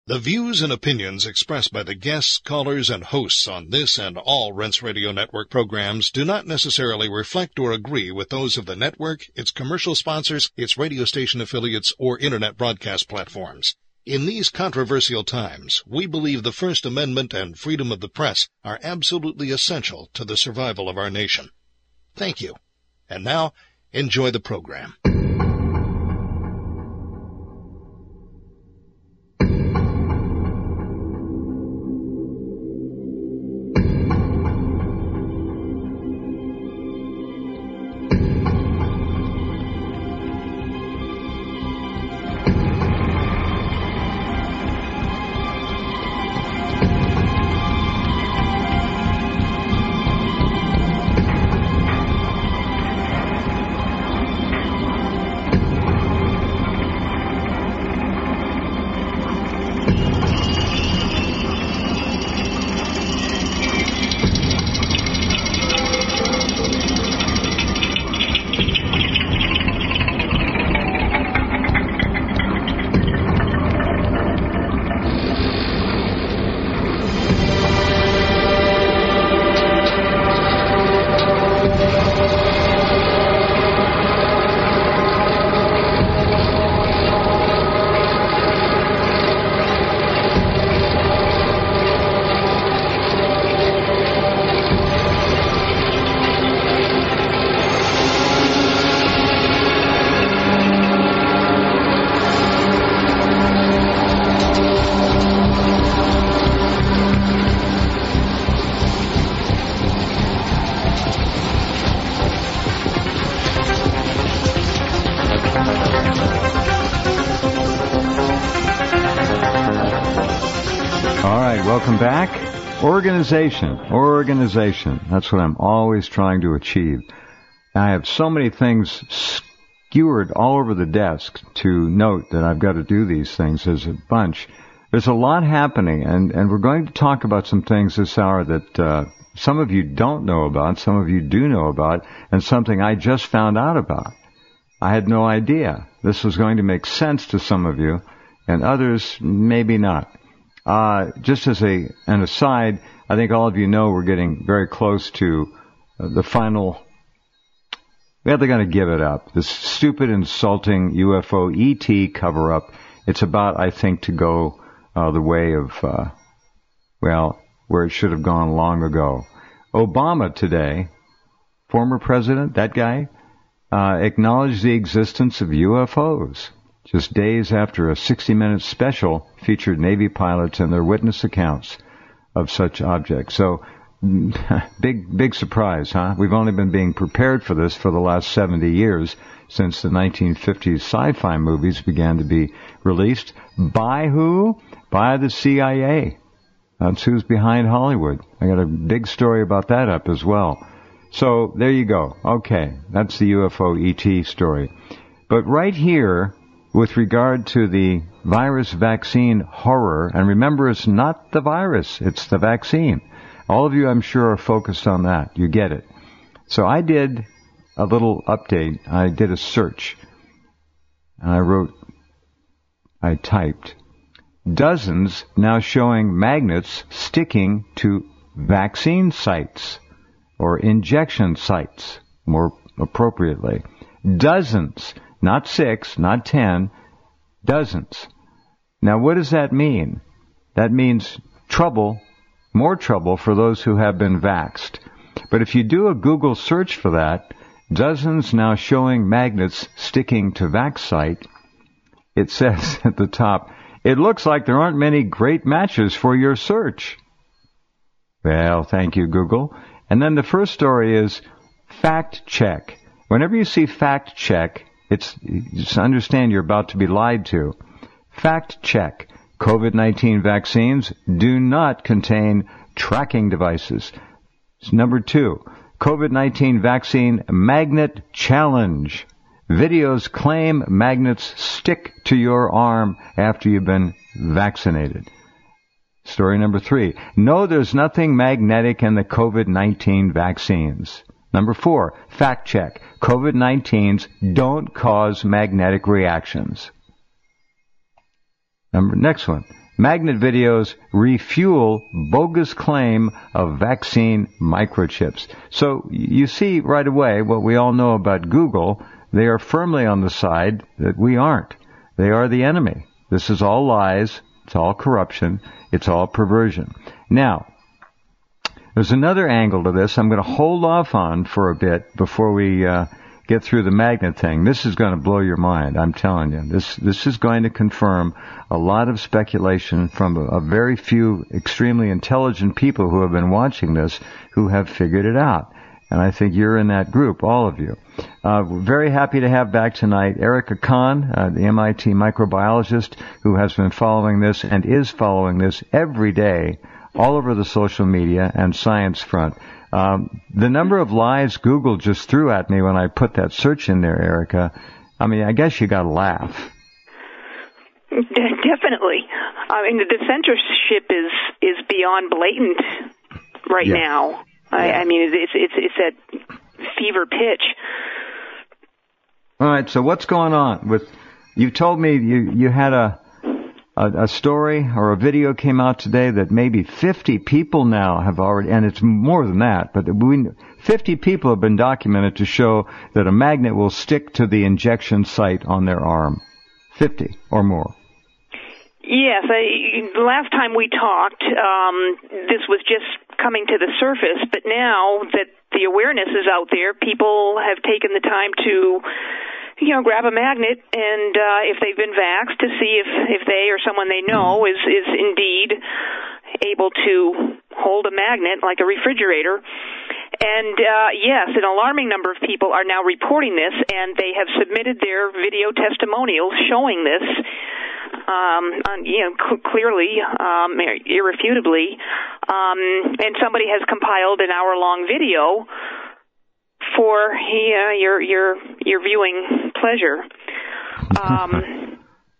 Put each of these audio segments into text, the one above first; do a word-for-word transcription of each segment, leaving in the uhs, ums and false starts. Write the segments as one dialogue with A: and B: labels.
A: The views and opinions expressed by the guests, callers, and hosts on this and all Rense Radio Network programs do not necessarily reflect or agree with those of the network, its commercial sponsors, its radio station affiliates, or internet broadcast platforms. In these controversial times, we believe the First Amendment and freedom of the press are absolutely essential to the survival of our nation. Thank you. And now, enjoy the program.
B: Welcome back. Organization, organization. That's what I'm always trying to achieve. I have so many things skewered all over the desk to note that I've got to do these things as a bunch. There's a lot happening, and, and we're going to talk about some things this hour that uh, some of you don't know about, some of you do know about, and something I just found out about. I had no idea. This was going to make sense to some of you, and others maybe not. Uh, just as a an aside, I think all of you know we're getting very close to uh, the final. Well, they're going to give it up. This stupid, insulting U F O E T cover-up. It's about, I think, to go uh, the way of, uh, well, where it should have gone long ago. Obama today, former president, that guy, uh, acknowledged the existence of U F Os. Just days after a sixty-minute special featured Navy pilots and their witness accounts of such objects. So, big, big surprise, huh? We've only been being prepared for this for the last seventy years, since the nineteen fifties sci-fi movies began to be released. By who? By the C I A. That's who's behind Hollywood. I got a big story about that up as well. So, there you go. Okay, that's the U F O E T story. But right here, with regard to the virus vaccine horror, and remember, it's not the virus, it's the vaccine. All of you, I'm sure, are focused on that. You get it. So I did a little update. I did a search. And I wrote, I typed, dozens now showing magnets sticking to vaccine sites, or injection sites, more appropriately. Dozens. Not six, not ten, dozens. Now, what does that mean? That means trouble, more trouble for those who have been vaxxed. But if you do a Google search for that, dozens now showing magnets sticking to vax site, it says at the top, it looks like there aren't many great matches for your search. Well, thank you, Google. And then the first story is fact check. Whenever you see fact check, It's, just understand you're about to be lied to. Fact check. COVID nineteen vaccines do not contain tracking devices. Number two, COVID nineteen vaccine magnet challenge. Videos claim magnets stick to your arm after you've been vaccinated. Story number three, no, there's nothing magnetic in the COVID nineteen vaccines. Number four, fact check. COVID nineteens don't cause magnetic reactions. Number next one. Magnet videos refuel bogus claim of vaccine microchips. So you see right away what we all know about Google. They are firmly on the side that we aren't. They are the enemy. This is all lies. It's all corruption. It's all perversion. Now, there's another angle to this I'm going to hold off on for a bit before we uh, get through the magnet thing. This is going to blow your mind, I'm telling you. This this is going to confirm a lot of speculation from a, a very few extremely intelligent people who have been watching this who have figured it out. And I think you're in that group, all of you. Uh, we're very happy to have back tonight Erica Kahn, uh, the M I T microbiologist who has been following this and is following this every day all over the social media and science front. Um, the number of lies Google just threw at me when I put that search in there, Erica, I mean, I guess you got to laugh.
C: Definitely. I mean, the censorship is is beyond blatant right
B: yeah.
C: now. I, I mean, it's it's it's at fever pitch.
B: All right. So what's going on with? You told me you you had a. A, a story or a video came out today that maybe fifty people now have already, and it's more than that, but we, fifty people have been documented to show that a magnet will stick to the injection site on their arm. fifty or more.
C: Yes, I, the last time we talked, um, this was just coming to the surface, but now that the awareness is out there, people have taken the time to you know, grab a magnet and uh, if they've been vaxxed to see if, if they or someone they know is, is indeed able to hold a magnet like a refrigerator. And, uh, yes, an alarming number of people are now reporting this, and they have submitted their video testimonials showing this, um, on, you know, cl- clearly, um, irrefutably. Um, and somebody has compiled an hour-long video for yeah, your your your viewing pleasure. Um,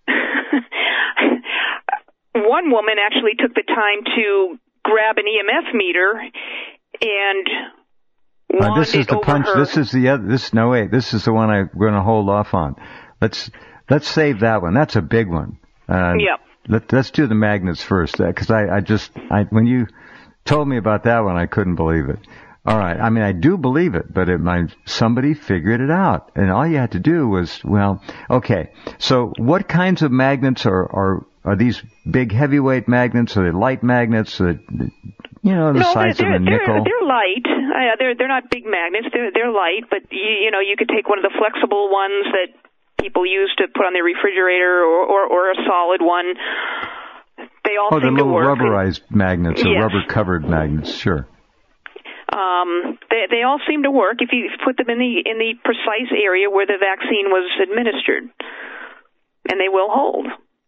C: one woman actually took the time to grab an E M F meter and wand
B: uh, this is
C: it
B: the
C: over
B: punch.
C: her.
B: This is the other. This no wait. This is the one I'm going to hold off on. Let's let's save that one. That's a big one. Uh,
C: yep.
B: Let, let's do the magnets first, because I, I just I when you told me about that one, I couldn't believe it. All right. I mean, I do believe it, but it might, somebody figured it out. And all you had to do was, well, okay. So what kinds of magnets are, are, are these big heavyweight magnets? Are they light magnets? Are they, you know, the
C: no,
B: size
C: they're,
B: of a
C: they're,
B: nickel?
C: They're light. Uh, they're, they're not big magnets. They're, they're light, but you, you know, you could take one of the flexible ones that people use to put on their refrigerator or, or, or a solid one. They all
B: oh,
C: seem
B: the
C: to
B: little
C: work.
B: rubberized magnets or
C: yes.
B: rubber-covered magnets, sure.
C: Um, they, they all seem to work if you put them in the in the precise area where the vaccine was administered, and they will hold.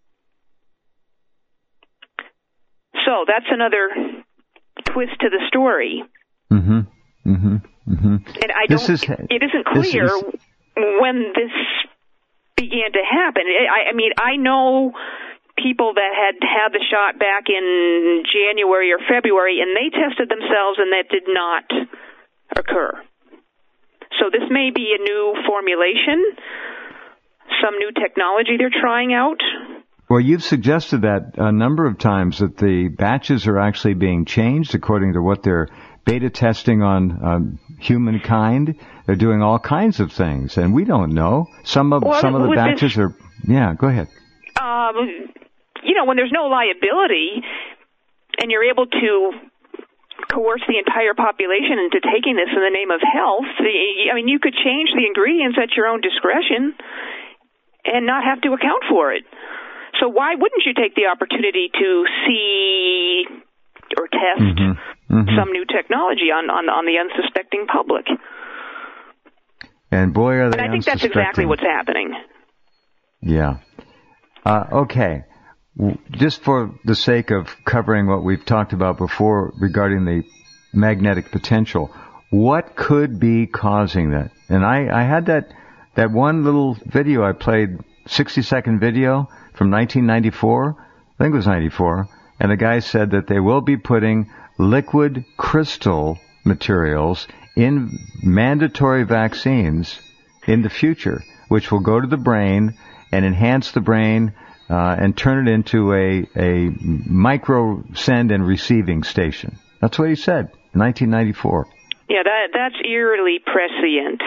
C: So that's another twist to the story.
B: Mm-hmm. Mm-hmm. Mm-hmm.
C: And I
B: this
C: don't.
B: Is,
C: it isn't clear
B: is,
C: when this began to happen. I, I mean, I know people that had had the shot back in January or February, and they tested themselves, and that did not occur. So this may be a new formulation, some new technology they're trying out.
B: Well, you've suggested that a number of times, that the batches are actually being changed according to what they're beta testing on um, humankind. They're doing all kinds of things, and we don't know. Some of
C: well,
B: some of the batches
C: this,
B: are. Yeah, go ahead.
C: Um, you know, when there's no liability, and you're able to coerce the entire population into taking this in the name of health, I mean, you could change the ingredients at your own discretion and not have to account for it. So why wouldn't you take the opportunity to see or test
B: mm-hmm. Mm-hmm.
C: some new technology on, on, on the unsuspecting public?
B: And boy, are they
C: And I think that's exactly what's happening.
B: Yeah. Uh, okay. Just for the sake of covering what we've talked about before regarding the magnetic potential, what could be causing that? And I, I had that, that one little video I played, sixty second video from nineteen ninety-four. I think it was ninety-four. And the guy said that they will be putting liquid crystal materials in mandatory vaccines in the future, which will go to the brain and enhance the brain, uh, and turn it into a, a micro send and receiving station. That's what he said in nineteen ninety-four.
C: Yeah, that that's eerily prescient.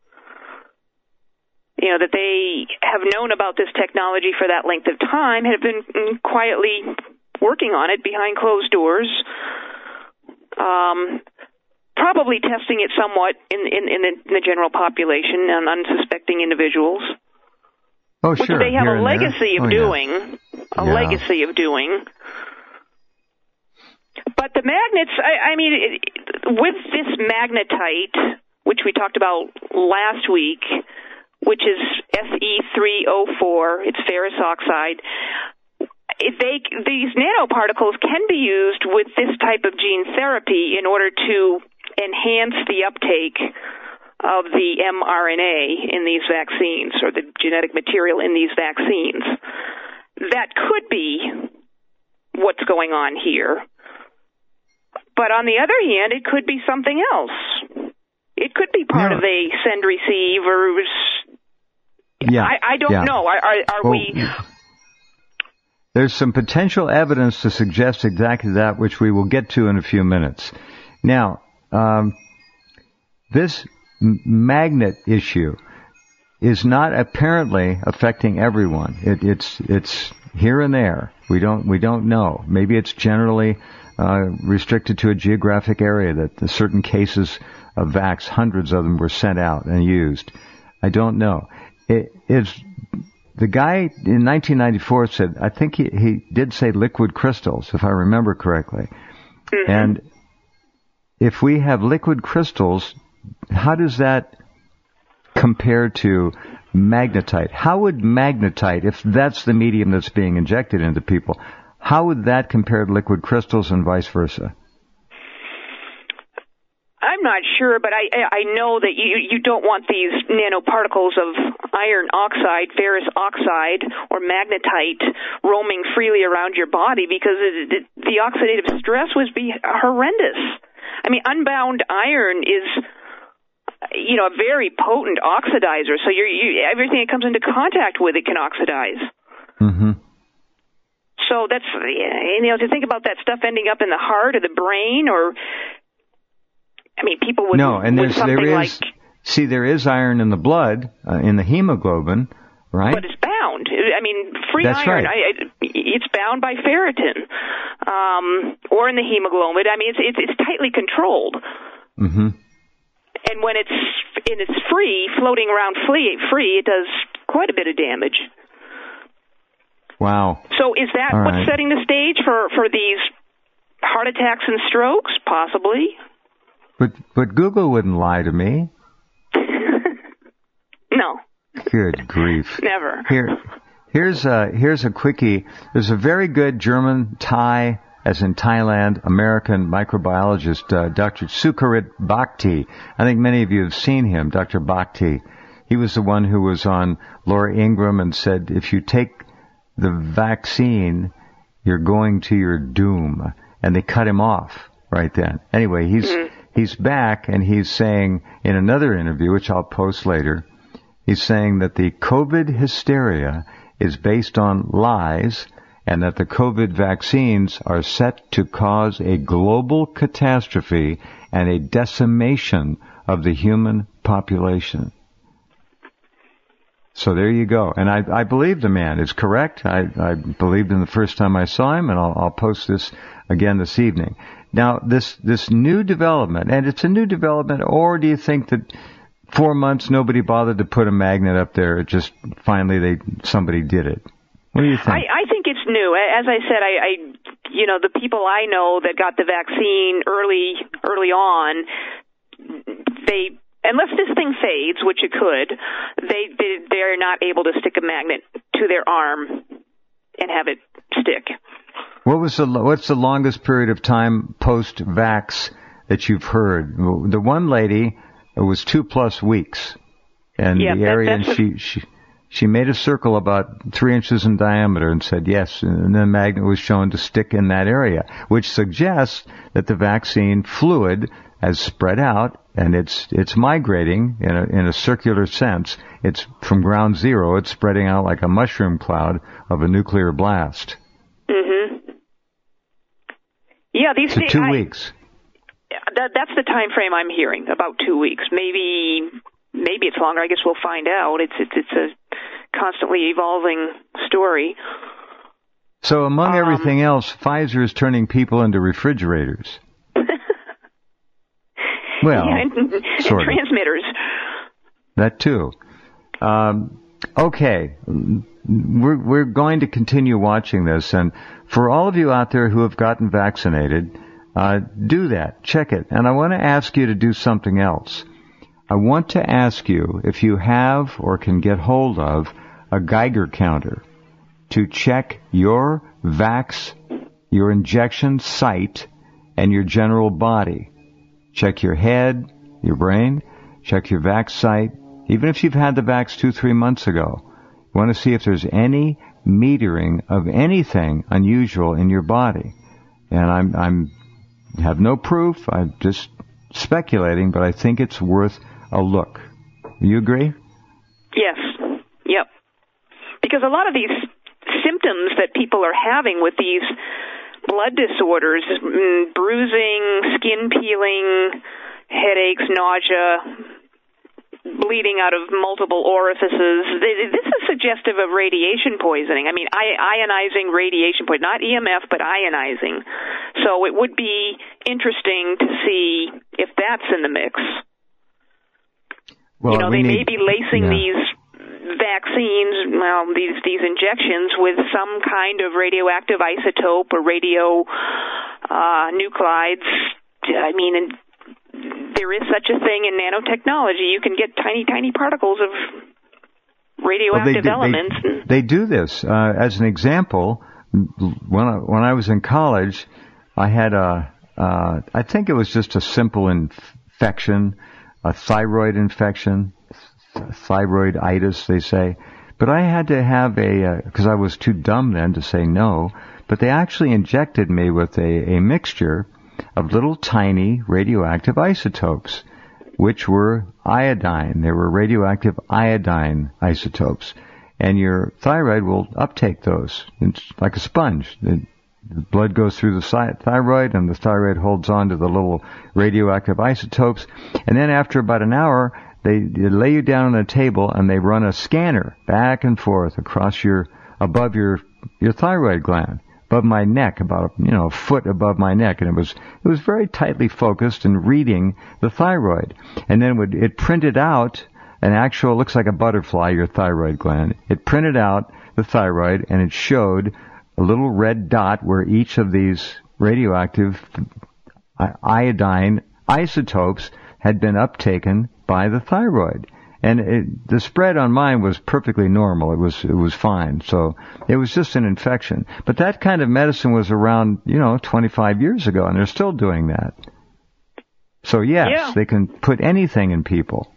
C: You know, that they have known about this technology for that length of time, have been quietly working on it behind closed doors, um, probably testing it somewhat in, in, in, the, in the general population and unsuspecting individuals.
B: Oh, sure.
C: Which they have
B: Here
C: a legacy
B: there.
C: of
B: oh,
C: doing,
B: yeah.
C: a
B: yeah.
C: legacy of doing. But the magnets, I, I mean, it, with this magnetite, which we talked about last week, which is S E three oh four, it's ferrous oxide, they, these nanoparticles can be used with this type of gene therapy in order to enhance the uptake of the mRNA in these vaccines, or the genetic material in these vaccines. That could be what's going on here. But on the other hand, it could be something else. It could be part
B: yeah.
C: of a send-receive, or
B: yeah.
C: I, I don't
B: yeah.
C: know. Are, are, are
B: well,
C: we...
B: There's some potential evidence to suggest exactly that, which we will get to in a few minutes. Now, um, this m- magnet issue is not apparently affecting everyone. It, it's it's here and there. We don't we don't know. Maybe it's generally uh, restricted to a geographic area, that the certain cases of vax, hundreds of them, were sent out and used. I don't know. It is. The guy in nineteen ninety-four said, I think he, he did say liquid crystals, if I remember correctly. Mm-hmm. And if we have liquid crystals, how does that compare to magnetite? How would magnetite, if that's the medium that's being injected into people, how would that compare to liquid crystals and vice versa?
C: I'm not sure, but I I know that you you don't want these nanoparticles of iron oxide, ferrous oxide, or magnetite roaming freely around your body, because it, it, the oxidative stress would be horrendous. I mean, unbound iron is, you know, a very potent oxidizer. So you're, you everything that comes into contact with it can oxidize.
B: Mm-hmm.
C: So that's, you know, to think about that stuff ending up in the heart or the brain, or I mean, people would
B: no, and
C: with
B: there's, there is,
C: like,
B: see, there is iron in the blood, uh, in the hemoglobin, right?
C: But it's bound. I mean, free
B: That's
C: iron,
B: right.
C: I, it's bound by ferritin, um, or in the hemoglobin. I mean, it's it's, it's tightly controlled.
B: Mm-hmm.
C: And when it's and it's free, floating around free, free, it does quite a bit of damage.
B: Wow.
C: So is that
B: All
C: what's
B: right.
C: setting the stage for, for these heart attacks and strokes? Possibly.
B: But but Google wouldn't lie to me.
C: No.
B: Good grief.
C: Never.
B: Here, here's a, here's a quickie. There's a very good German, Thai, as in Thailand, American microbiologist, uh, Doctor Sucharit Bhakti. I think many of you have seen him, Doctor Bhakti. He was the one who was on Laura Ingraham and said, if you take the vaccine, you're going to your doom. And they cut him off right then. Anyway, he's... Mm-hmm. He's back, and he's saying in another interview, which I'll post later, he's saying that the COVID hysteria is based on lies, and that the COVID vaccines are set to cause a global catastrophe and a decimation of the human population. So there you go. And I, I believe the man is correct. I, I believed him the first time I saw him, and I'll, I'll post this again this evening. Now, this this new development, and it's a new development, or do you think that four months nobody bothered to put a magnet up there? It just finally they somebody did it. What do you think?
C: I, I think it's new. As I said, I, I you know the people I know that got the vaccine early early on, they unless this thing fades, which it could, they, they they're not able to stick a magnet to their arm and have it stick.
B: What was the what's the longest period of time post-vax that you've heard? The one lady, it was two plus weeks, and
C: yeah,
B: the area, and
C: that,
B: she, she She made a circle about three inches in diameter and said yes, and the magnet was shown to stick in that area, which suggests that the vaccine fluid has spread out and it's it's migrating in a, in a circular sense. It's from ground zero. It's spreading out like a mushroom cloud of a nuclear blast.
C: Mm-hmm. Yeah, these
B: so
C: days,
B: two
C: I,
B: weeks.
C: That, that's the time frame I'm hearing, about two weeks. Maybe maybe it's longer. I guess we'll find out. It's it's it's a constantly evolving story.
B: So among
C: um,
B: everything else, Pfizer is turning people into refrigerators. Well,
C: yeah, and, and
B: sort of.
C: transmitters.
B: That too. Um, okay, we're we're going to continue watching this, and for all of you out there who have gotten vaccinated, uh, do that. Check it. And I want to ask you to do something else. I want to ask you if you have or can get hold of a Geiger counter to check your vax, your injection site, and your general body. Check your head, your brain, check your vax site. Even if you've had the vax two, three months ago, you want to see if there's any metering of anything unusual in your body. And I'm, I'm, have no proof. I'm just speculating, but I think it's worth a look. You agree?
C: Yes. Yep. Because a lot of these symptoms that people are having with these blood disorders, bruising, skin peeling, headaches, nausea, bleeding out of multiple orifices, this is suggestive of radiation poisoning. I mean, ionizing radiation poisoning, not E M F, but ionizing. So it would be interesting to see if that's in the mix.
B: Well,
C: you know, they
B: need,
C: may be lacing
B: yeah.
C: these vaccines, well, these these injections with some kind of radioactive isotope or radio uh, nuclides. I mean, and there is such a thing in nanotechnology. You can get tiny, tiny particles of radioactive
B: well, they,
C: elements.
B: They, they do this. Uh, as an example, when I, when I was in college, I had a, uh, I think it was just a simple infection, a thyroid infection, thyroiditis, they say. But I had to have a, because uh, I was too dumb then to say no, but they actually injected me with a, a mixture of little tiny radioactive isotopes, which were iodine. They were radioactive iodine isotopes. And your thyroid will uptake those. It's like a sponge. The blood goes through the thyroid, and the thyroid holds on to the little radioactive isotopes. And then after about an hour, they, they lay you down on a table, and they run a scanner back and forth across your, above your, your thyroid gland, above my neck, about, you know, a foot above my neck. And it was, it was very tightly focused and reading the thyroid. And then it, would, it printed out an actual, looks like a butterfly, your thyroid gland. It printed out the thyroid, and it showed a little red dot where each of these radioactive iodine isotopes had been uptaken by the thyroid. And it, the spread on mine was perfectly normal. It was it was fine. So it was just an infection. But that kind of medicine was around, you know, twenty-five years ago, and they're still doing that. So yes,
C: yeah.
B: They can put anything in people.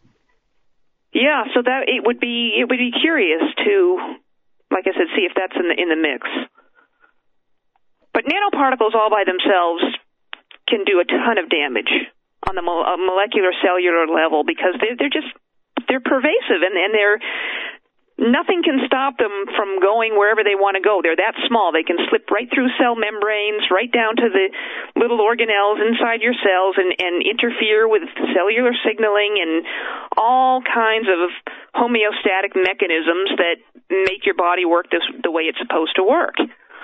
C: Yeah, so that it would be it would be curious to, like I said, see if that's in the in the mix. But nanoparticles all by themselves can do a ton of damage on the mo- molecular cellular level because they're, they're just they're pervasive and, and they're nothing can stop them from going wherever they want to go. They're that small. They can slip right through cell membranes, right down to the little organelles inside your cells and, and interfere with cellular signaling and all kinds of homeostatic mechanisms that make your body work this, the way it's supposed to work.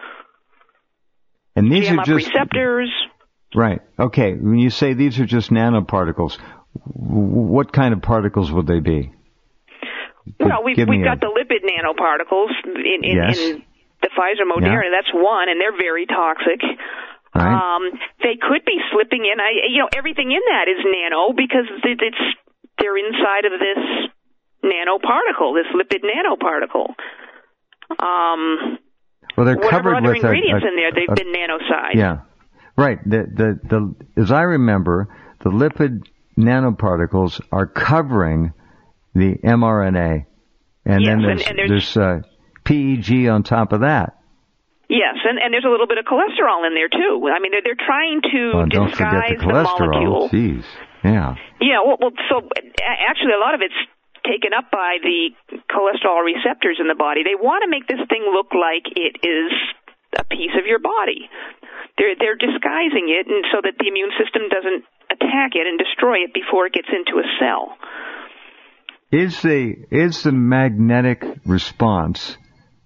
B: And these
C: Jam
B: are
C: up
B: just
C: receptors.
B: Right. Okay. When you say these are just nanoparticles, what kind of particles would they be?
C: Well, we've, we've got
B: a...
C: the lipid nanoparticles in, in,
B: yes.
C: in the Pfizer Moderna. Yeah. That's one, and they're very toxic.
B: Right.
C: Um, they could be slipping in. I, you know, everything in that is nano because it's they're inside of this nanoparticle, this lipid nanoparticle. Um,
B: well, they're
C: whatever
B: covered
C: other
B: with
C: ingredients
B: a, a,
C: in there, they've
B: a,
C: been nanosized.
B: Yeah. Right. The, the, the, as I remember, the lipid nanoparticles are covering the mRNA And
C: yes,
B: then there's,
C: and, and there's,
B: there's uh, P E G on top of that.
C: Yes, and, and there's a little bit of cholesterol in there, too. I mean, they're, they're trying to
B: oh,
C: disguise
B: don't forget the cholesterol.
C: the molecule.
B: Jeez. Yeah.
C: Yeah, well, well, so actually a lot of it's taken up by the cholesterol receptors in the body. They want to make this thing look like it is a piece of your body. They're, they're disguising it and so that the immune system doesn't attack it and destroy it before it gets into a cell.
B: Is the, is the magnetic response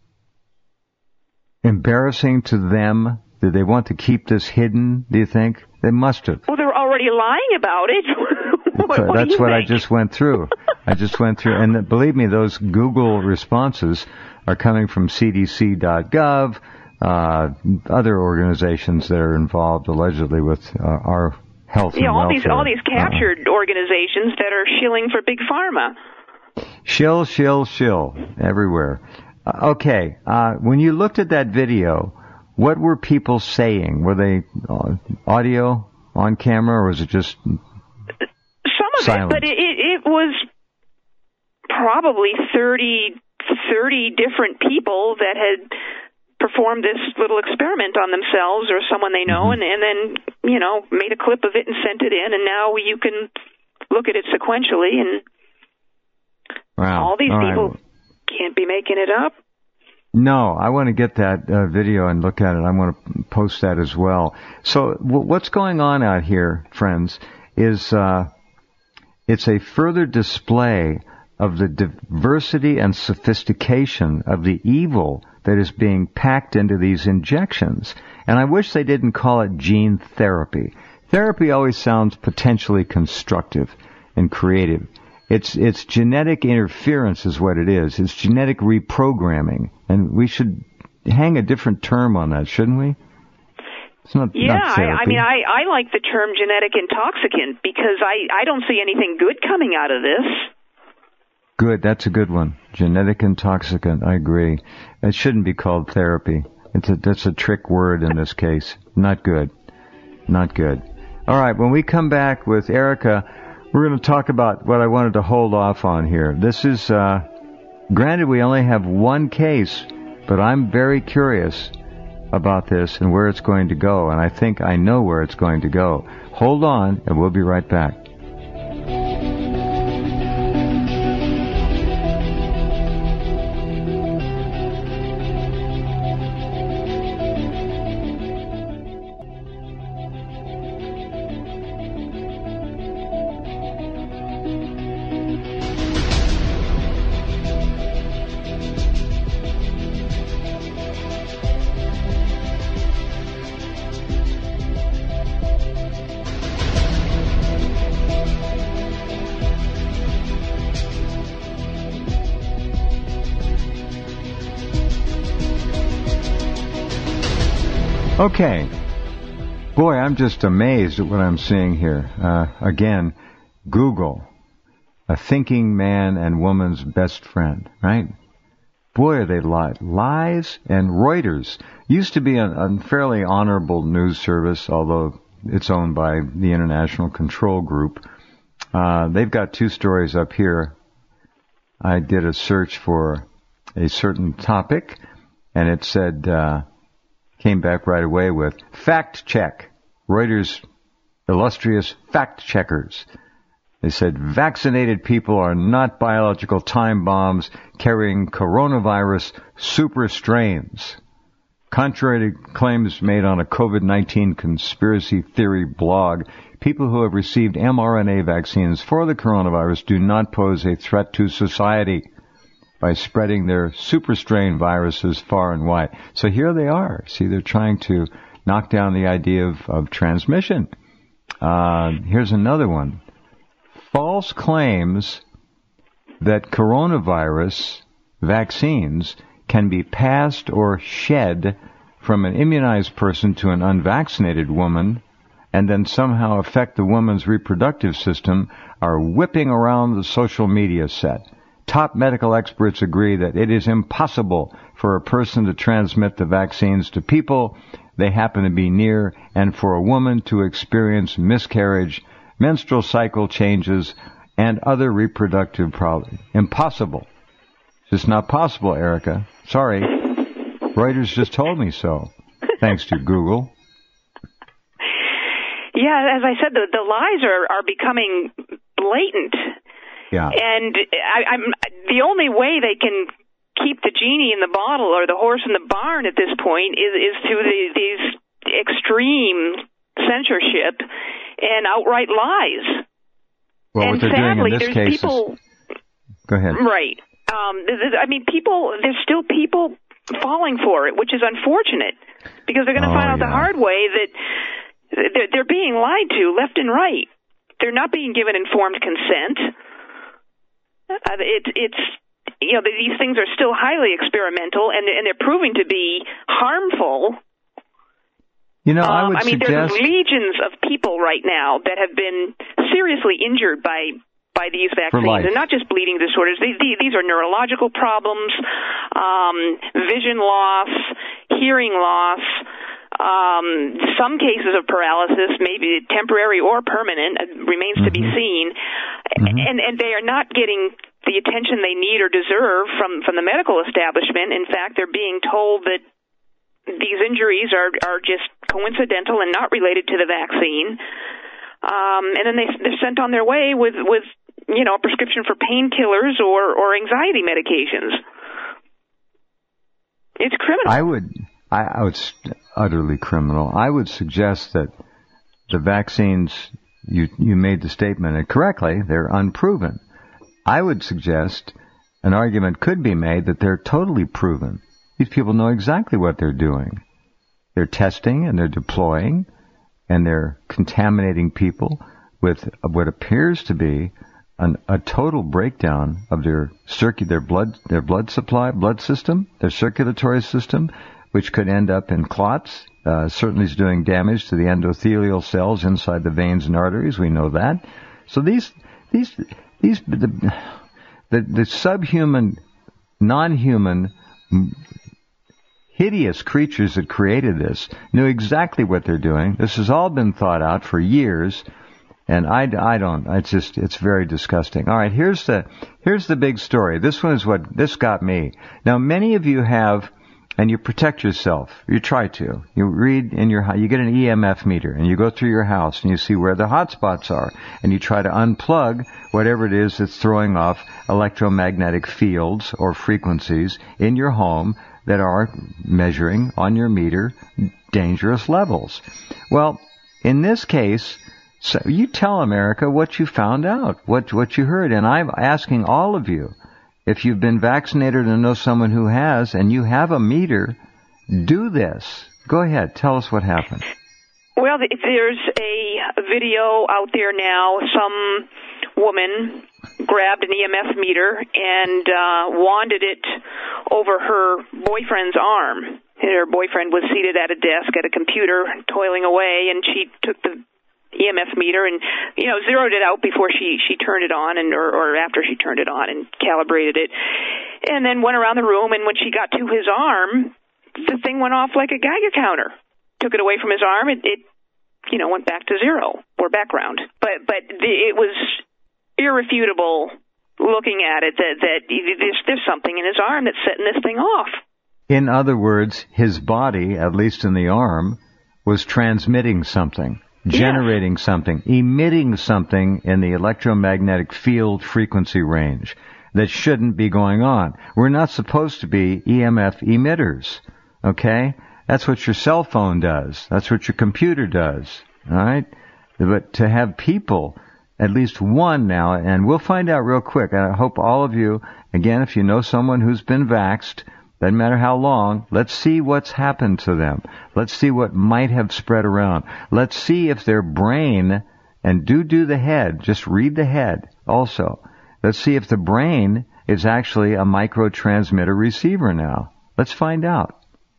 B: embarrassing to them? Do they want to keep this hidden, do you think? They must have.
C: Well, they're already lying about it. what,
B: so
C: what
B: that's what
C: think?
B: I just went through. I just went through, and believe me, those Google responses are coming from C D C dot gov, uh, other organizations that are involved allegedly with uh, our health
C: yeah,
B: and
C: all
B: welfare.
C: these all these captured uh, organizations that are shilling for big pharma.
B: Shill, shill, shill, everywhere. Uh, okay, uh, when you looked at that video, what were people saying? Were they uh, audio on camera, or was it just
C: some of
B: silent?
C: it? But it, it, it was probably thirty, thirty different people that had performed this little experiment on themselves or someone they know, mm-hmm. and, and then you know made a clip of it and sent it in, and now you can look at it sequentially, and
B: wow.
C: all these
B: all
C: people
B: right.
C: can't be making it up.
B: No, I want to get that uh, video and look at it. I want to post that as well. So w- what's going on out here, friends, is uh, it's a further display of the diversity and sophistication of the evil that is being packed into these injections. And I wish they didn't call it gene therapy. Therapy always sounds potentially constructive and creative. It's it's genetic interference is what it is. It's genetic reprogramming. And we should hang a different term on that, shouldn't we? It's not,
C: yeah,
B: not therapy.
C: I, I mean, I, I like the term genetic intoxicant because I, I don't see anything good coming out of this.
B: Good, that's a good one. Genetic intoxicant, I agree. It shouldn't be called therapy. It's a, that's a trick word in this case. Not good. Not good. All right, when we come back with Erica, we're going to talk about what I wanted to hold off on here. This is, uh, granted we only have one case, but I'm very curious about this and where it's going to go, and I think I know where it's going to go. Hold on, and we'll be right back. Okay. Boy, I'm just amazed at what I'm seeing here. Uh, again, Google, a thinking man and woman's best friend, right? Boy, are they lied. Lies. And Reuters used to be a, a fairly honorable news service, although it's owned by the International Control Group. Uh, they've got two stories up here. I did a search for a certain topic, and it said... Uh, came back right away with fact check. Reuters illustrious fact checkers. They said vaccinated people are not biological time bombs carrying coronavirus super strains. Contrary to claims made on a COVID nineteen conspiracy theory blog, people who have received mRNA vaccines for the coronavirus do not pose a threat to society by spreading their super strain viruses far and wide. So here they are. See, they're trying to knock down the idea of, of transmission. Uh, here's another one. False claims that coronavirus vaccines can be passed or shed from an immunized person to an unvaccinated woman and then somehow affect the woman's reproductive system are whipping around the social media set. Top medical experts agree that it is impossible for a person to transmit the vaccines to people they happen to be near and for a woman to experience miscarriage, menstrual cycle changes, and other reproductive problems. Impossible. It's not possible, Erica. Sorry. Reuters just told me so. Thanks to Google.
C: Yeah, as I said, the, the lies are, are becoming blatant.
B: Yeah.
C: And I, I'm the only way they can keep the genie in the bottle or the horse in the barn at this point is, is through the, these extreme censorship and outright lies.
B: Well,
C: and
B: what they're
C: sadly,
B: doing in this
C: there's
B: case
C: people.
B: Is... Go ahead.
C: Right. Um, I mean, people. There's still people falling for it, which is unfortunate because they're going to
B: oh,
C: find out
B: yeah.
C: the hard way that they're, they're being lied to left and right. They're not being given informed consent. Uh, it, it's you know these things are still highly experimental, and and they're proving to be harmful.
B: You know, I
C: um,
B: would
C: I mean,
B: suggest...
C: there's legions of people right now that have been seriously injured by by these vaccines, and not just bleeding disorders. These, these are neurological problems, um, vision loss, hearing loss, um, some cases of paralysis, maybe temporary or permanent, uh, remains mm-hmm. to be seen, mm-hmm. and and they are not getting the attention they need or deserve from from the medical establishment. In fact, they're being told that these injuries are are just coincidental and not related to the vaccine. Um, and then they, they're sent on their way with, with you know, a prescription for painkillers or, or anxiety medications. It's criminal.
B: I would, I, I would, utterly criminal. I would suggest that the vaccines, you, you made the statement and correctly, they're unproven. I would suggest an argument could be made that they're totally proven. These people know exactly what they're doing. They're testing and they're deploying and they're contaminating people with what appears to be an, a total breakdown of their circu- their blood their blood supply, blood system, their circulatory system, which could end up in clots. Uh, certainly is doing damage to the endothelial cells inside the veins and arteries. We know that. So these these these the the, the subhuman, non-human, hideous creatures that created this knew exactly what they're doing. This has all been thought out for years, and I, I don't. It's just it's very disgusting. All right, here's the here's the big story. This one is what this got me. Now, many of you have, and you protect yourself. You try to. You read in your you get an E M F meter, and you go through your house and you see where the hot spots are, and you try to unplug whatever it is that's throwing off electromagnetic fields or frequencies in your home that are measuring on your meter dangerous levels. Well, in this case, so you tell America what you found out, what what you heard, and I'm asking all of you, if you've been vaccinated or know someone who has, and you have a meter, do this. Go ahead, tell us what happened.
C: Well, there's a video out there now. Some woman grabbed an E M F meter and uh, wanded it over her boyfriend's arm. Her boyfriend was seated at a desk at a computer, toiling away, and she took the E M F meter and, you know, zeroed it out before she, she turned it on, and or, or after she turned it on, and calibrated it, and then went around the room, and when she got to his arm, the thing went off like a Geiger counter. Took it away from his arm, it, it you know, went back to zero, or background. But, but the, it was irrefutable looking at it that, that there's, there's something in his arm that's setting this thing off.
B: In other words, his body, at least in the arm, was transmitting something, generating yes. something, emitting something in the electromagnetic field frequency range that shouldn't be going on. We're not supposed to be E M F emitters, okay? That's what your cell phone does. That's what your computer does, all right? But to have people, at least one now, and we'll find out real quick. I hope all of you, again, if you know someone who's been vaxxed, doesn't matter how long, let's see what's happened to them. Let's see what might have spread around. Let's see if their brain, and do do the head, just read the head also. Let's see if the brain is actually a microtransmitter receiver now. Let's find out.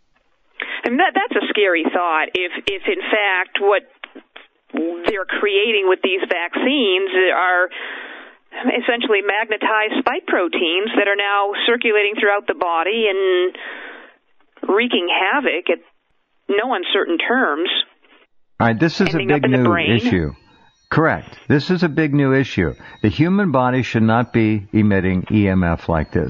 C: And that, that's a scary thought. If, if in fact what they're creating with these vaccines are essentially magnetized spike proteins that are now circulating throughout the body and wreaking havoc at no uncertain terms.
B: All right, this is a big new issue. Correct. This is a big new issue. The human body should not be emitting E M F like this.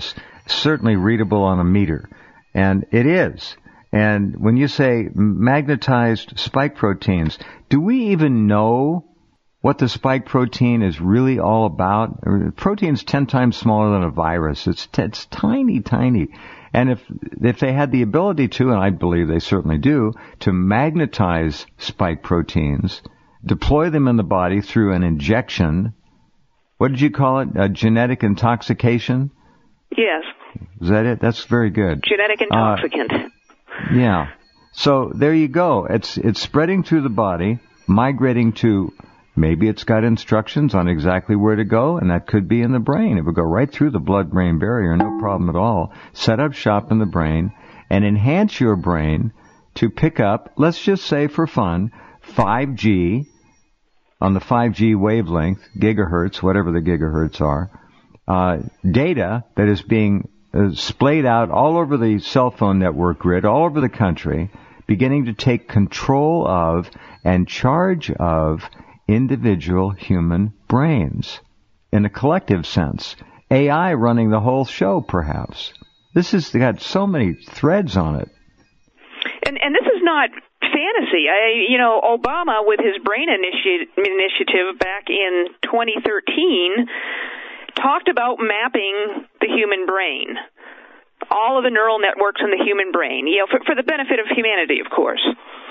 B: certainly readable on a meter. And it is. And when you say magnetized spike proteins, do we even know what the spike protein is really all about? Protein's ten times smaller than a virus. It's, t- it's tiny, tiny. And if if they had the ability to, and I believe they certainly do, to magnetize spike proteins, deploy them in the body through an injection, what did you call it? A genetic intoxication?
C: Yes.
B: Is that it? That's very good.
C: Genetic intoxicant.
B: Uh, yeah. So there you go. It's it's spreading through the body, migrating to, maybe it's got instructions on exactly where to go, and that could be in the brain. It would go right through the blood-brain barrier, no problem at all. Set up shop in the brain and enhance your brain to pick up, let's just say for fun, five G on the five G wavelength, gigahertz, whatever the gigahertz are, uh, data that is being uh, splayed out all over the cell phone network grid, all over the country, beginning to take control of and charge of individual human brains in a collective sense. A I running the whole show, perhaps. This has got so many threads on it.
C: And and this is not fantasy. I, you know, Obama with his brain initi- initiative back in twenty thirteen talked about mapping the human brain, all of the neural networks in the human brain, you know, for, for the benefit of humanity, of course.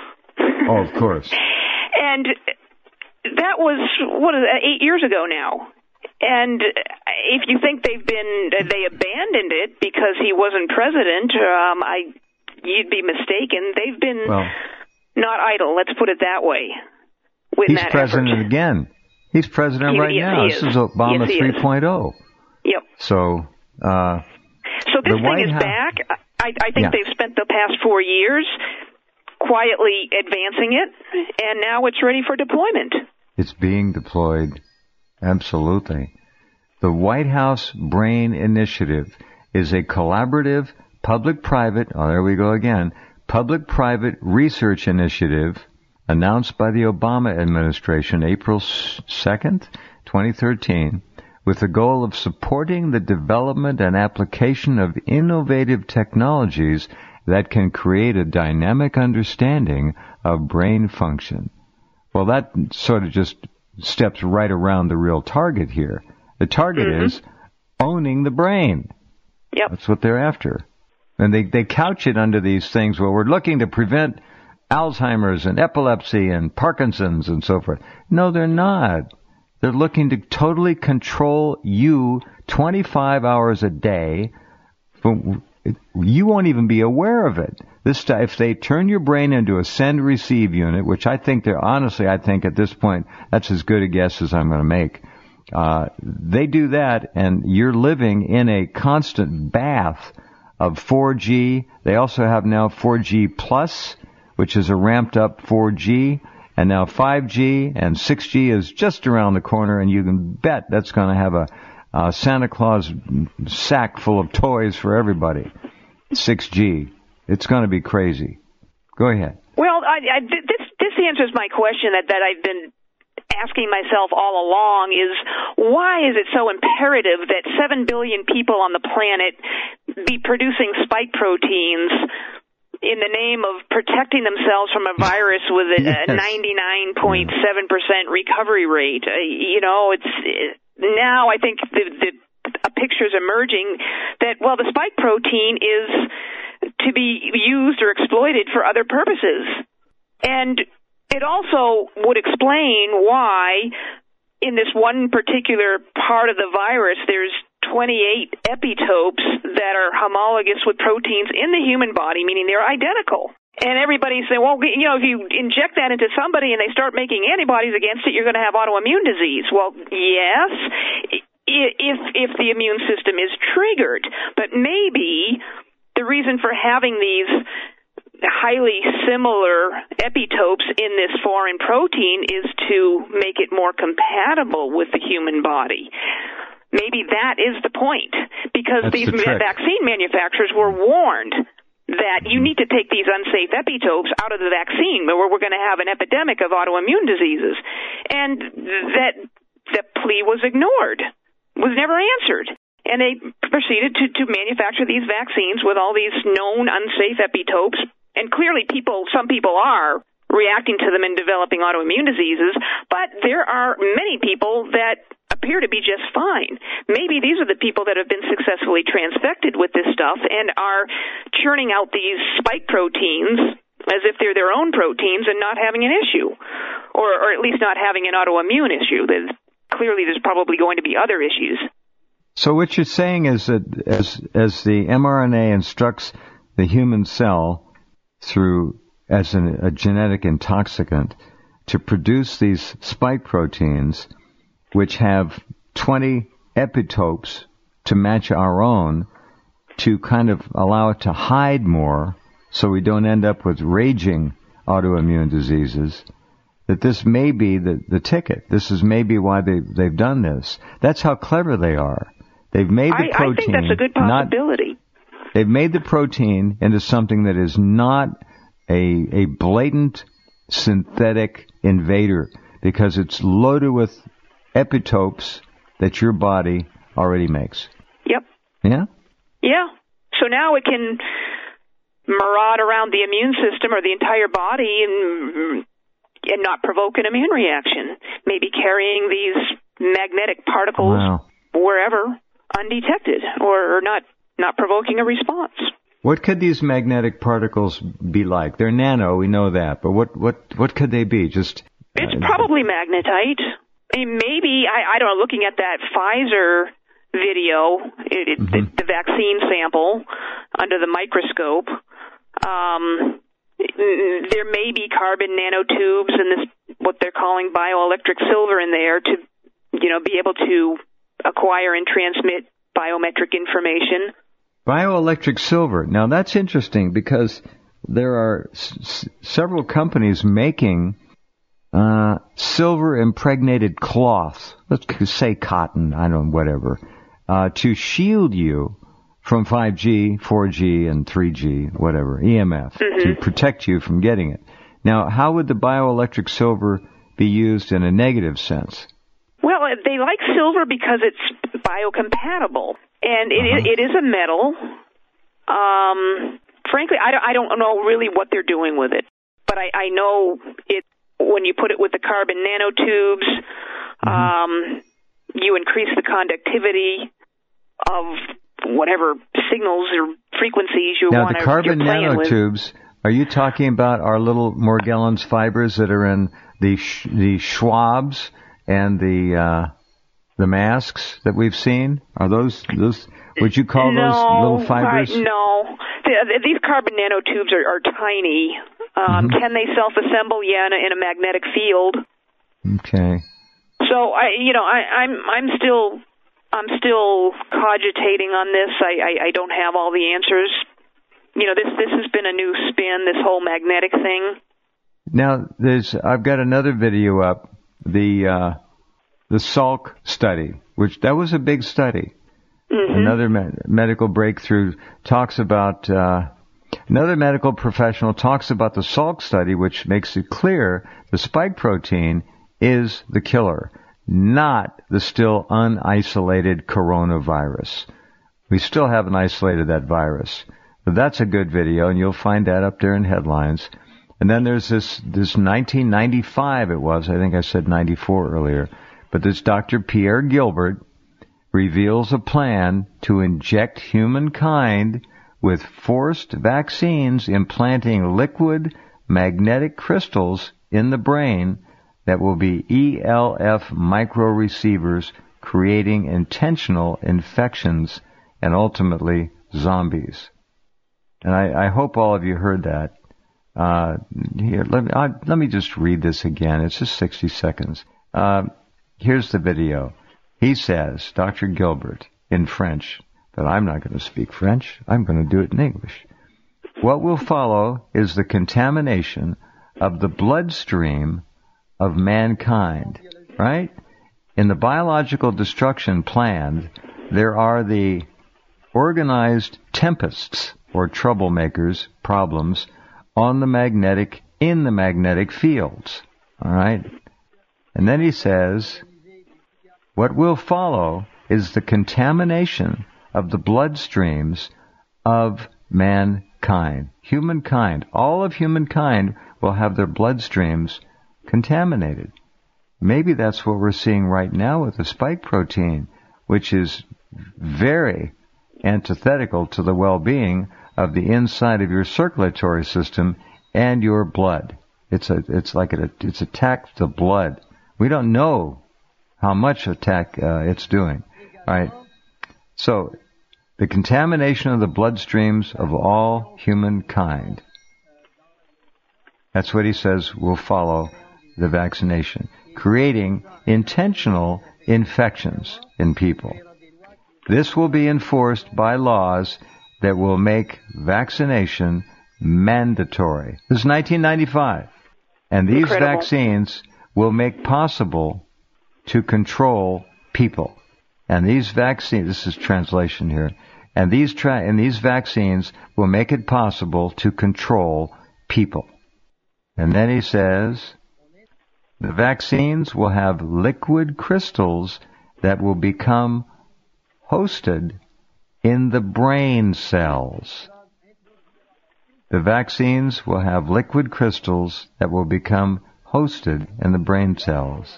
B: Oh, of course.
C: And that was, what is that, eight years ago now. And if you think they've been, they abandoned it because he wasn't president, um, I, you'd be mistaken. They've been well, not idle, let's put it that way. With
B: he's
C: that
B: president
C: effort.
B: again. He's president
C: he,
B: right
C: yes,
B: now.
C: Is.
B: This is Obama
C: yes,
B: three point oh.
C: Yep.
B: So, uh,
C: so this thing
B: White
C: is
B: House,
C: back. I, I think
B: yeah.
C: they've spent the past four years quietly advancing it, and now it's ready for deployment.
B: It's being deployed. Absolutely. The White House Brain Initiative is a collaborative public-private, oh, there we go again, public-private research initiative announced by the Obama administration April second, twenty thirteen, with the goal of supporting the development and application of innovative technologies that can create a dynamic understanding of brain function. Well, that sort of just steps right around the real target here. The target mm-hmm. is owning the brain.
C: Yep.
B: That's what they're after. And they, they couch it under these things where we're looking to prevent Alzheimer's and epilepsy and Parkinson's and so forth. No, they're not. They're looking to totally control you twenty-five hours a day. You won't even be aware of it. This if they turn your brain into a send-receive unit, which I think they're honestly, I think at this point that's as good a guess as I'm going to make. Uh, they do that, and you're living in a constant bath of four G. They also have now four G plus, which is a ramped up four G, and now five G and six G is just around the corner, and you can bet that's going to have a Uh, Santa Claus sack full of toys for everybody. six G. It's going to be crazy. Go ahead.
C: Well, I, I, this this answers my question that, that I've been asking myself all along is why is it so imperative that seven billion people on the planet be producing spike proteins in the name of protecting themselves from a virus with a yes. ninety-nine point seven percent recovery rate? Uh, you know, it's... It, Now I think the, the a picture is emerging that, well, the spike protein is to be used or exploited for other purposes. And it also would explain why in this one particular part of the virus there's twenty-eight epitopes that are homologous with proteins in the human body, meaning they're identical. And everybody say, well, you know, if you inject that into somebody and they start making antibodies against it, you're going to have autoimmune disease. Well, yes, if if the immune system is triggered. But maybe the reason for having these highly similar epitopes in this foreign protein is to make it more compatible with the human body. Maybe that is the point, because
B: That's
C: these
B: the
C: vaccine manufacturers were warned that you need to take these unsafe epitopes out of the vaccine, where we're going to have an epidemic of autoimmune diseases. And that the plea was ignored, was never answered. And they proceeded to, to manufacture these vaccines with all these known unsafe epitopes. And clearly people, some people are reacting to them and developing autoimmune diseases, but there are many people that appear to be just fine. Maybe these are the people that have been successfully transfected with this stuff and are churning out these spike proteins as if they're their own proteins and not having an issue, or, or at least not having an autoimmune issue. There's, clearly there's probably going to be other issues.
B: So what you're saying is that as as the mRNA instructs the human cell through as an, a genetic intoxicant to produce these spike proteins, which have twenty epitopes to match our own, to kind of allow it to hide more so we don't end up with raging autoimmune diseases, that this may be the, the ticket. This is maybe why they, they've done this. That's how clever they are. They've made the
C: I,
B: protein...
C: I think that's a good possibility.
B: Not, they've made the protein into something that is not a, a blatant synthetic invader, because it's loaded with epitopes that your body already makes.
C: Yep.
B: Yeah?
C: Yeah. So now it can maraud around the immune system or the entire body and and not provoke an immune reaction, maybe carrying these magnetic particles
B: wow.
C: wherever undetected, or not not provoking a response.
B: What could these magnetic particles be like? They're nano, we know that, but what what what could they be? Just
C: It's
B: uh,
C: probably magnetite. I mean, maybe, I, I don't know, looking at that Pfizer video, it, it,
B: mm-hmm.
C: the, the vaccine sample under the microscope, um, there may be carbon nanotubes and this, what they're calling bioelectric silver in there to, you know, be able to acquire and transmit biometric information.
B: Bioelectric silver. Now that's interesting because there are s- several companies making uh, silver impregnated cloth. Let's say cotton, I don't know, whatever, uh, to shield you from five G, four G, and three G, whatever, E M F, mm-hmm. to protect you from getting it. Now, how would the bioelectric silver be used in a negative sense?
C: Well, they like silver because it's biocompatible, and it, uh-huh. it is a metal. Um, frankly, I don't, I don't know really what they're doing with it, but I, I know it when you put it with the carbon nanotubes, mm-hmm. um, you increase the conductivity of whatever signals or frequencies you
B: now,
C: want to.
B: Now, the carbon nanotubes.
C: With.
B: Are you talking about our little Morgellons fibers that are in the sh- the Schwabs and the uh, the masks that we've seen? Are those those? Would you call
C: no,
B: those little fibers?
C: I, no, the, these carbon nanotubes are, are tiny. Um, mm-hmm. Can they self-assemble? Yeah, in a, in a magnetic field.
B: Okay.
C: So I, you know, I, I'm I'm still I'm still cogitating on this. I, I, I don't have all the answers. You know, this this has been a new spin, this whole magnetic thing.
B: Now, there's I've got another video up, the uh, the Salk study, which that was a big study. Mm-hmm. Another me- medical breakthrough talks about uh, another medical professional talks about the Salk study, which makes it clear the spike protein is the killer, not the still unisolated coronavirus. We still haven't isolated that virus. But that's a good video, and you'll find that up there in headlines. And then there's this, this nineteen ninety-five it was, I think I said ninety-four earlier, but this Doctor Pierre Gilbert reveals a plan to inject humankind with forced vaccines implanting liquid magnetic crystals in the brain that will be E L F microreceivers, creating intentional infections and ultimately zombies. And I, I hope all of you heard that. Uh, here, let me, I, let me just read this again. It's just sixty seconds. Uh, here's the video. He says, Doctor Gilbert, in French, but I'm not going to speak French. I'm going to do it in English. What will follow is the contamination of the bloodstream of mankind, right? In the biological destruction planned, there are the organized tempests or troublemakers, problems on the magnetic, in the magnetic fields, all right? And then he says, what will follow is the contamination of the bloodstreams of mankind. Humankind, all of humankind will have their bloodstreams contaminated. Maybe that's what we're seeing right now with the spike protein, which is very antithetical to the well-being of the inside of your circulatory system and your blood. It's a, it's like a, it's attacked the blood. We don't know how much attack uh, it's doing. All right. So, the contamination of the bloodstreams of all humankind. That's what he says will follow the vaccination, creating intentional infections in people. This will be enforced by laws that will make vaccination mandatory. This is nineteen ninety-five. And these
C: Incredible.
B: vaccines will make possible to control people. And these vaccines, this is translation here, and these tra- and these vaccines will make it possible to control people. And then he says, the vaccines will have liquid crystals that will become hosted in the brain cells. The vaccines will have liquid crystals that will become hosted in the brain cells,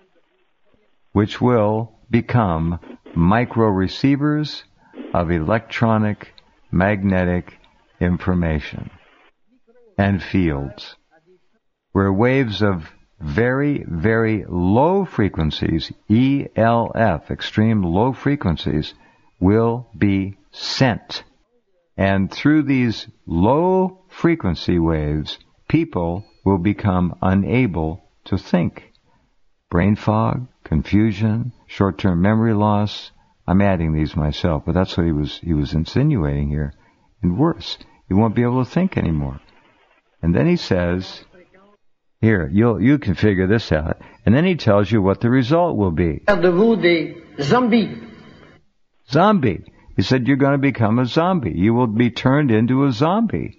B: which will become micro-receivers of electronic magnetic information and fields, where waves of very, very low frequencies, E L F, extreme low frequencies, will be sent. And through these low frequency waves, people will become unable to think. Brain fog, confusion, short-term memory loss. I'm adding these myself, but that's what he was he was insinuating here. And worse, you won't be able to think anymore. And then he says, here, you'll, you can figure this out. And then he tells you what the result will be. Zombie. Zombie. He said you're going to become a zombie. You will be turned into a zombie.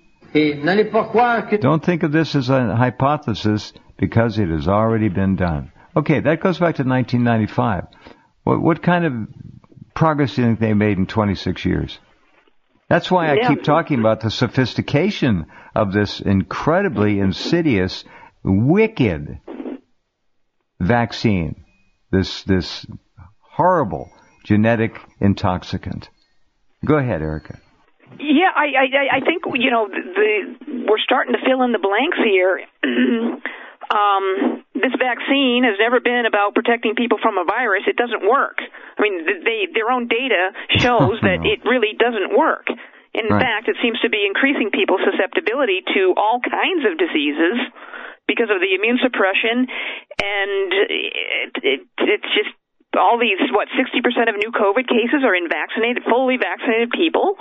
B: Don't think of this as a hypothesis because it has already been done. Okay, that goes back to nineteen ninety-five. What, what kind of progress do you think they made in twenty-six years? That's why I yeah. keep talking about the sophistication of this incredibly insidious, wicked vaccine. This, this horrible genetic intoxicant. Go ahead, Erica.
C: Yeah, I, I, I think, you know, the, the, we're starting to fill in the blanks here. Um, this vaccine has never been about protecting people from a virus. It doesn't work. I mean, they, their own data shows that it really doesn't work. In right. fact, it seems to be increasing people's susceptibility to all kinds of diseases because of the immune suppression, and it, it, it's just all these, what, sixty percent of new COVID cases are in vaccinated, fully vaccinated people.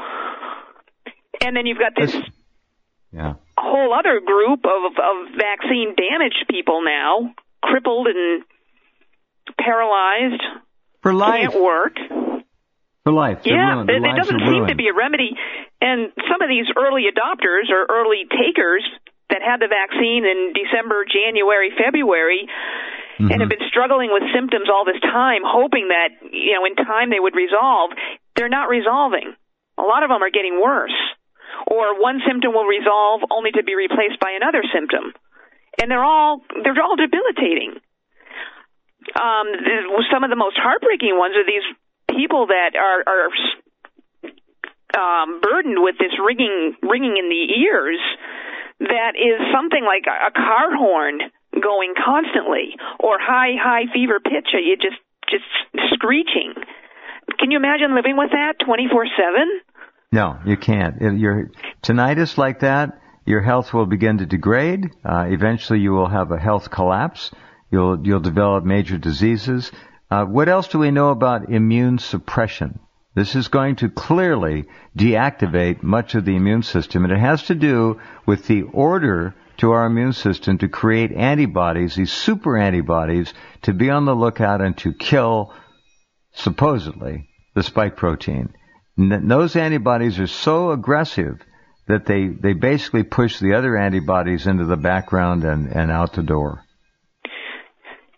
C: And then you've got this... That's, yeah. A whole other group of, of vaccine-damaged people now, crippled and paralyzed.
B: For life.
C: Can't work.
B: For life. They're
C: yeah,
B: ruined.
C: there, there doesn't seem to be a remedy. And some of these early adopters or early takers that had the vaccine in December, January, February, mm-hmm. and have been struggling with symptoms all this time, hoping that, you know, in time they would resolve, they're not resolving. A lot of them are getting worse. Or one symptom will resolve only to be replaced by another symptom. And they're all, they're all debilitating. Um, some of the most heartbreaking ones are these people that are, are um, burdened with this ringing, ringing in the ears that is something like a car horn going constantly, or high, high fever pitch, you just, just screeching. Can you imagine living with that twenty-four seven?
B: No, you can't. If your tinnitus like that, your health will begin to degrade. Uh, eventually, you will have a health collapse. You'll you'll develop major diseases. Uh, what else do we know about immune suppression? This is going to clearly deactivate much of the immune system, and it has to do with the order to our immune system to create antibodies, these super antibodies, to be on the lookout and to kill, supposedly, the spike protein. And those antibodies are so aggressive that they, they basically push the other antibodies into the background and, and out the door.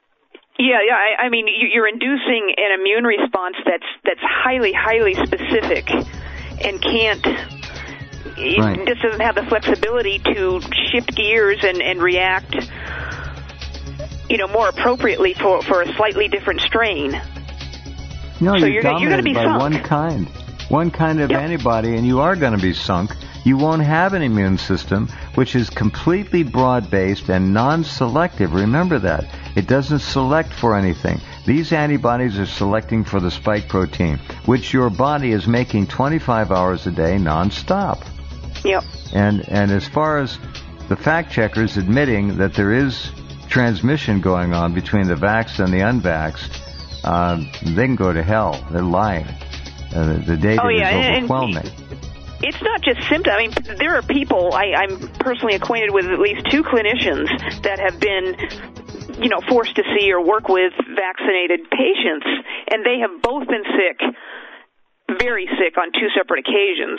C: Yeah, yeah. I, I mean, you're inducing an immune response that's that's highly, highly specific, and can't.
B: Right.
C: It just doesn't have the flexibility to shift gears and, and react, you know, more appropriately for, for a slightly different strain.
B: No,
C: so
B: you're,
C: you're, you're going to be
B: by
C: sunk.
B: one kind, one kind of
C: yep.
B: antibody, and you are going to be sunk. You won't have an immune system which is completely broad-based and non-selective. Remember that. It doesn't select for anything. These antibodies are selecting for the spike protein, which your body is making twenty-five hours a day non-stop.
C: Yep.
B: And and as far as the fact checkers admitting that there is transmission going on between the vaxxed and the unvaxxed, uh, they can go to hell. They're lying. Uh, the, the data
C: oh, yeah.
B: is overwhelming.
C: And it's not just symptoms. I mean, there are people, I, I'm personally acquainted with at least two clinicians that have been, you know, forced to see or work with vaccinated patients, and they have both been sick, very sick on two separate occasions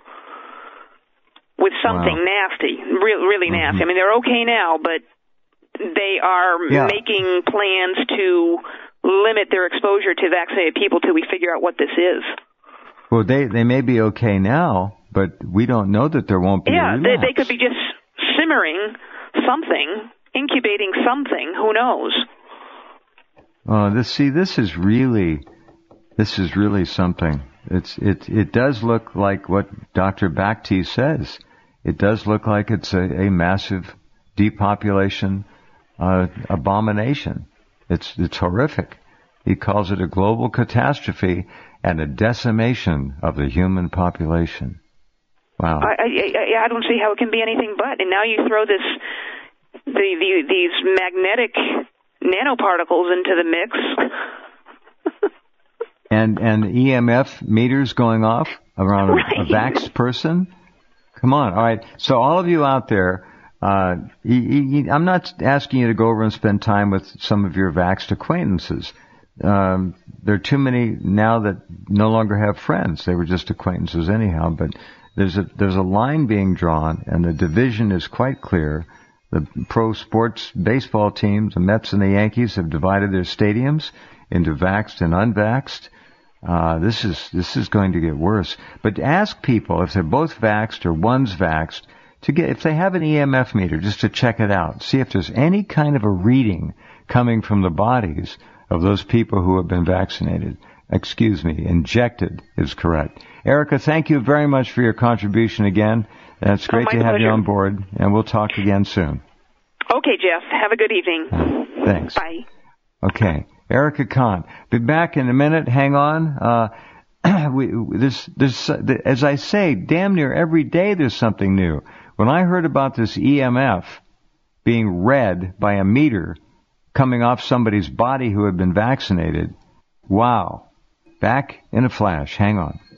C: with something
B: wow.
C: nasty, really, really
B: mm-hmm.
C: nasty. I mean, they're okay now, but they are
B: yeah.
C: making plans to limit their exposure to vaccinated people till we figure out what this is.
B: Well, they, they may be okay now, but we don't know that there won't be
C: yeah,
B: a
C: they,
B: relapse.
C: they could be just simmering something, incubating something. Who knows?
B: Oh, this see, this is really, this is really something. It's it it does look like what Doctor Bakhti says. It does look like it's a, a massive depopulation uh, abomination. It's it's horrific. He calls it a global catastrophe and a decimation of the human population. Wow.
C: I, I, I don't see how it can be anything but. And now you throw this, the, the these magnetic nanoparticles into the mix.
B: and and E M F meters going off around a,
C: right.
B: a vaxxed person. Come on. All right. So all of you out there, uh, you, you, I'm not asking you to go over and spend time with some of your vaxxed acquaintances. Um, there are too many now that no longer have friends. They were just acquaintances anyhow. But there's a there's a line being drawn, and the division is quite clear. The pro sports baseball teams, the Mets and the Yankees, have divided their stadiums into vaxxed and unvaxxed. Uh, this is this is going to get worse. But ask people if they're both vaxxed or one's vaxxed to get if they have an E M F meter, just to check it out, see if there's any kind of a reading coming from the bodies of those people who have been vaccinated. Excuse me, injected is correct. Erica, thank you very much for your contribution again. And it's great
C: oh,
B: to have
C: pleasure.
B: you on board, and we'll talk again soon.
C: Okay, Jeff. Have a good evening.
B: Uh, thanks.
C: Bye.
B: Okay. Erica Kahn. Be back in a minute. Hang on. Uh, we, this, this, as I say, damn near every day there's something new. When I heard about this E M F being read by a meter coming off somebody's body who had been vaccinated, wow. Back in a flash. Hang on.